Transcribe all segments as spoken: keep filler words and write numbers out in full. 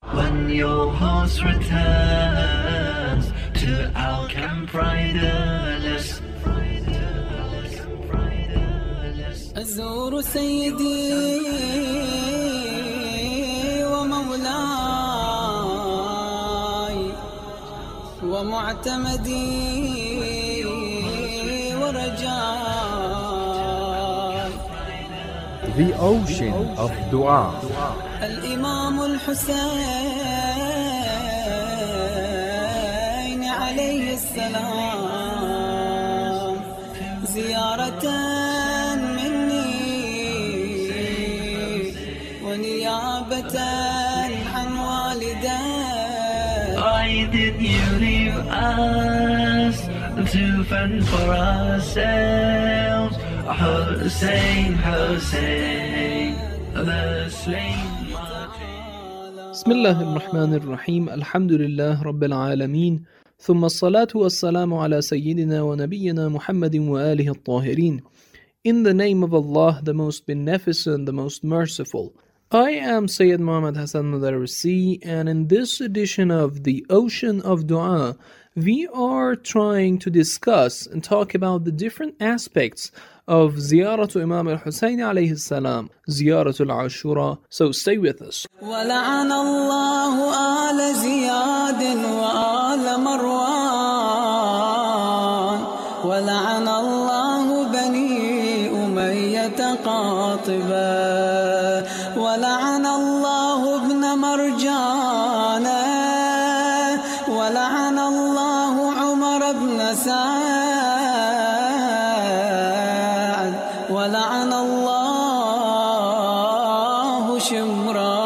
When your horse returns to our camp riderless, أزور سيدي ومولاي ومعتمدي ورجاي. The Ocean of Dua. الإمام الحسين عليه السلام زيارة مني ونيابة عن والدي. Why did you leave us to fend for ourselves? Hussein, Hussein, the slain. بسم الله الرحمن الرحيم. الحمد لله رب العالمين، ثم الصلاة والسلام على سيدنا ونبينا محمد وآله الطاهرين. In the name of Allah, the most beneficent, the most merciful. I am Sayyid Muhammad Hassan Madarisi, and in this edition of the Ocean of Dua, we are trying to discuss and talk about the different aspects of Ziyaratu Imam al-Hussein alayhi salam, Ziyaratu al-Ashura. So stay with us. ولعن الله آل زياد وآل مروان ولعن الله بني أمية قاطبا ولعن الله ابن مرجانة ولعن الله عمر بن سعد ولعن الله شمرا.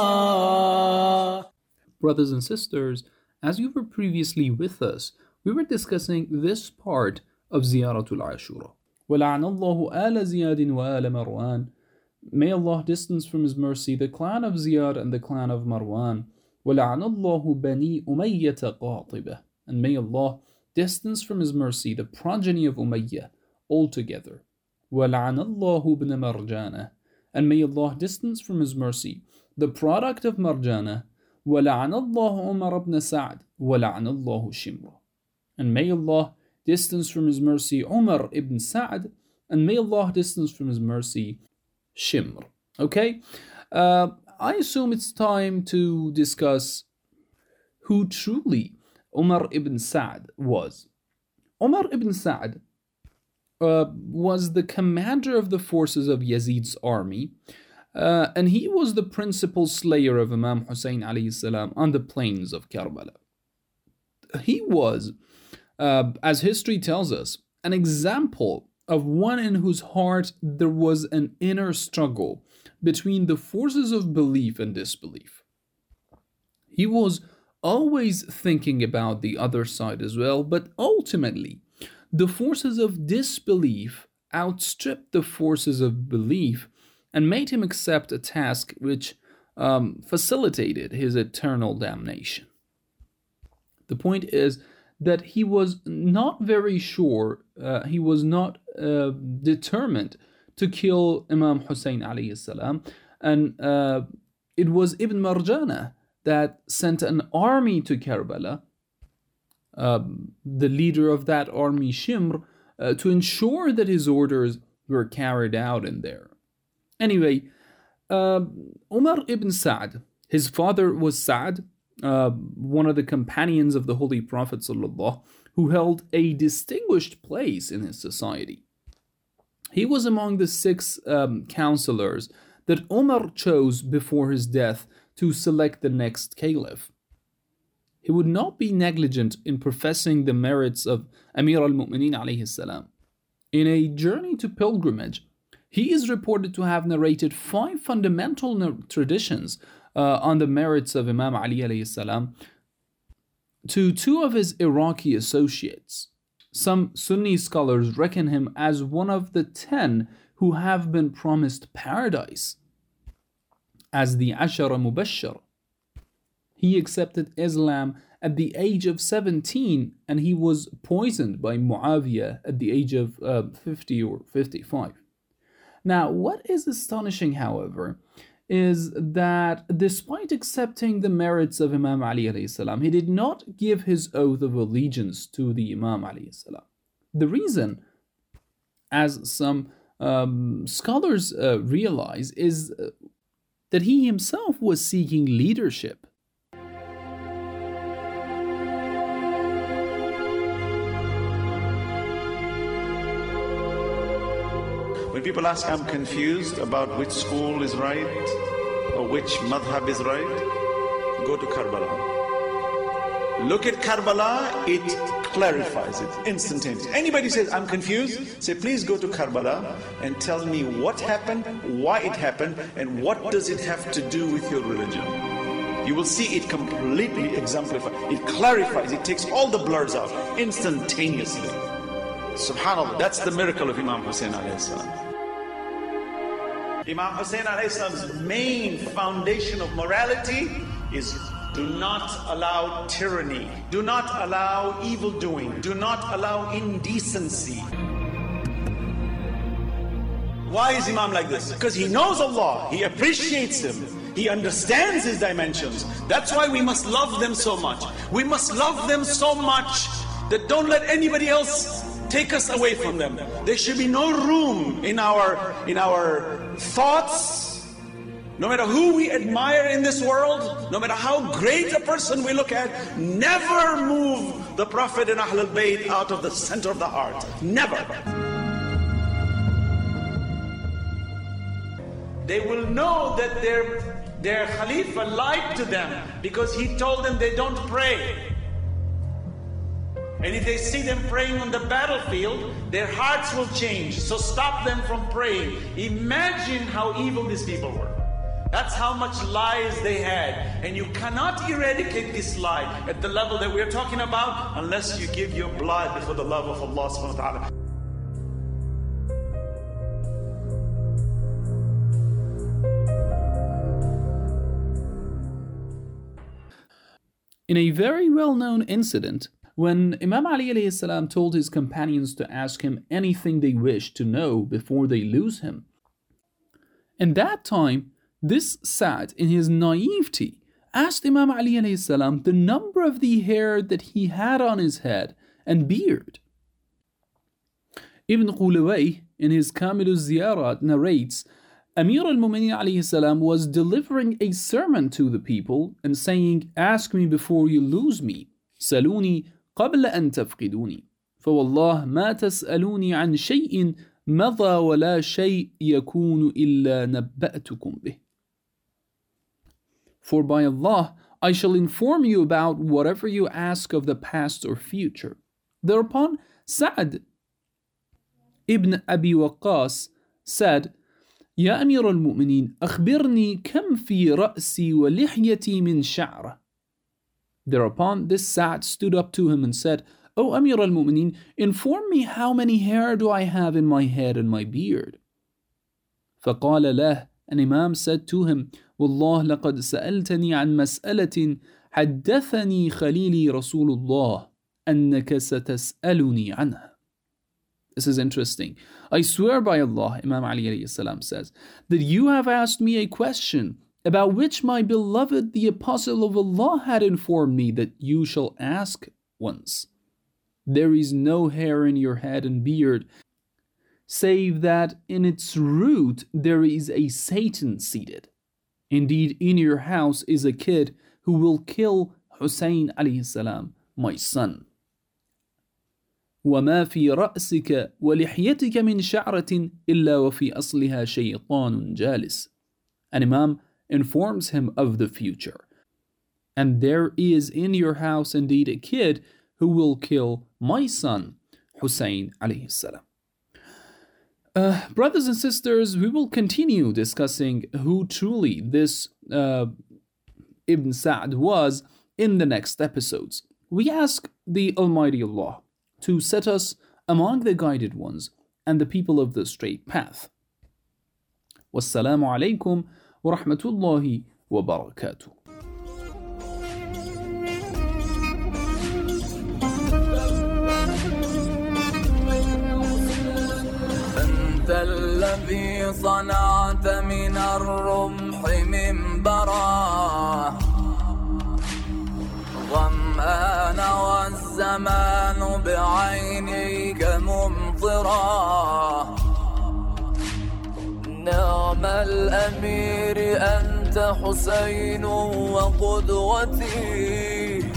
Brothers and sisters, as you were previously with us, we were discussing this part of Ziyaratul Ashura. وَلَعَنَ اللَّهُ آلَ زِيَادٍ وَآلَ مَرْوَانٍ. May Allah distance from His mercy the clan of Ziyad and the clan of Marwan. وَلَعَنَ اللَّهُ بَنِي أُمَيَّةَ قَاطِبَةً. And may Allah distance from His mercy the progeny of Umayyah altogether. وَلَعَنَ اللَّهُ بْنَ مَرْجَانَةَ. And may Allah distance from His mercy the product of Marjana. وَلَعَنَ اللَّهُ عُمَرَ بْنَ سَعْدٍ وَلَعَنَ اللَّهُ شِمْرًا. And may Allah distance from His mercy Umar ibn Sa'd, and may Allah distance from His mercy Shimr. Okay? Uh, I assume it's time to discuss who truly Umar ibn Sa'd was. Umar ibn Sa'd uh, was the commander of the forces of Yazid's army, uh, and he was the principal slayer of Imam Hussein alayhi salam on the plains of Karbala. He was, uh, as history tells us, an example of one in whose heart there was an inner struggle between the forces of belief and disbelief. He was always thinking about the other side as well, but ultimately, the forces of disbelief outstripped the forces of belief and made him accept a task which um, facilitated his eternal damnation. The point is that he was not very sure, uh, he was not uh, determined to kill Imam Hussein alayhi salam, and uh, it was Ibn Marjana that sent an army to Karbala, uh, the leader of that army, Shimr, uh, to ensure that his orders were carried out in there. Anyway, uh, Umar ibn Sa'd, his father was Sa'd, uh, one of the companions of the Holy Prophet ﷺ, who held a distinguished place in his society. He was among the six um, counselors that Umar chose before his death to select the next caliph. He would not be negligent in professing the merits of Amir al-Mu'mineen alayhi salam. In a journey to pilgrimage, he is reported to have narrated five fundamental traditions uh, on the merits of Imam Ali alayhi salam to two of his Iraqi associates. Some Sunni scholars reckon him as one of the ten who have been promised paradise as the Ashara Mubashshar. He accepted Islam at the age of seventeen, and he was poisoned by Muawiyah at the age of uh, fifty or fifty-five. Now, what is astonishing, however, is that despite accepting the merits of Imam Ali alayhi salam, he did not give his oath of allegiance to the Imam alayhi salam. The reason, as some um, scholars uh, realize, is uh, that he himself was seeking leadership. When people ask, I'm confused about which school is right or which madhab is right, go to Karbala. Look at Karbala, it clarifies it instantaneously. Anybody says, I'm confused, say, please go to Karbala and tell me what happened, why it happened, and what does it have to do with your religion. You will see it completely exemplified. It clarifies, it takes all the blurs out instantaneously. Subhanallah, that's the miracle of Imam Hussein alayhi salam. Imam Hussein alayhi salam's main foundation of morality is do not allow tyranny, do not allow evil doing, do not allow indecency. Why is Imam like this? Because he knows Allah, he appreciates Him, he understands His dimensions. That's why we must love them so much. We must love them so much that don't let anybody else take us away from them. There should be no room in our in our thoughts. No matter who we admire in this world, no matter how great a person we look at, never move the Prophet and Ahlul Bayt out of the center of the heart. Never. They will know that their their Khalifa lied to them because he told them they don't pray. And if they see them praying on the battlefield, their hearts will change. So stop them from praying. Imagine how evil these people were. That's how much lies they had. And you cannot eradicate this lie at the level that we're talking about unless you give your blood for the love of Allah subhanahu wa ta'ala. In a very well-known incident, when Imam Ali alayhi salam told his companions to ask him anything they wished to know before they lose him, in that time, this Sa'd, in his naivety, asked Imam Ali alayhi salam the number of the hair that he had on his head and beard. Ibn Qulawayh, in his Kamil al-Ziyarat, narrates, Amir al-Mu'minin alayhi salam was delivering a sermon to the people and saying, ask me before you lose me. Saluni قبل أن تفقدوني فوالله ما تسألوني عن شيء مضى ولا شيء يكون إلا نبأتكم به. For by Allah, I shall inform you about whatever you ask of the past or future. Thereupon, Sa'd ibn Abi Waqqas said, يا أمير المؤمنين أخبرني كم في رأسي ولحيتي من شعرة. Thereupon, this Sa'd stood up to him and said, O Amir al-Mu'mineen, inform me how many hair do I have in my head and my beard. فقال له, an Imam said to him, والله لقد سألتني عن مسألة حدثني خليلي رسول الله أنك ستسألني عنها. This is interesting. I swear by Allah, Imam Ali alayhi salam says, that you have asked me a question about which my beloved the Apostle of Allah had informed me that you shall ask once. There is no hair in your head and beard, save that in its root there is a Satan seated. Indeed, in your house is a kid who will kill Hussein alayhi salam, my son. وما في رأسك ولحيتك من شعرة إلا وفي أصلها شيطان جالس. An Imam informs him of the future. And there is in your house indeed a kid who will kill my son, Hussein alayhi salam. Uh, brothers and sisters, we will continue discussing who truly this uh, Ibn Sa'd was in the next episodes. We ask the Almighty Allah to set us among the guided ones and the people of the straight path. Wassalamu alaikum wa rahmatullahi wa barakatuh. أنت الذي صنعت من الرمح منبرا ظمآن والزمان بعينيك ممطرا نعم الأمير أنت حسين وقدوتي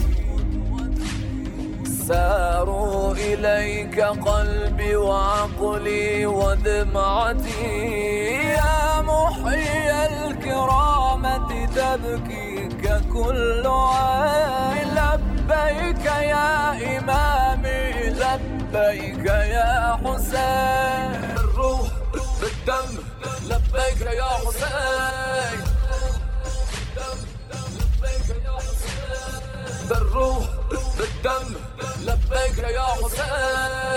ساروا إليك قلبي وعقلي ودمعتي يا محيي الكرامة تبكيك كل عين لبيك يا إمامي لبيك يا حسين بالروح بالدم لبيك يا حسين بالروح بالدم لبيك يا حسين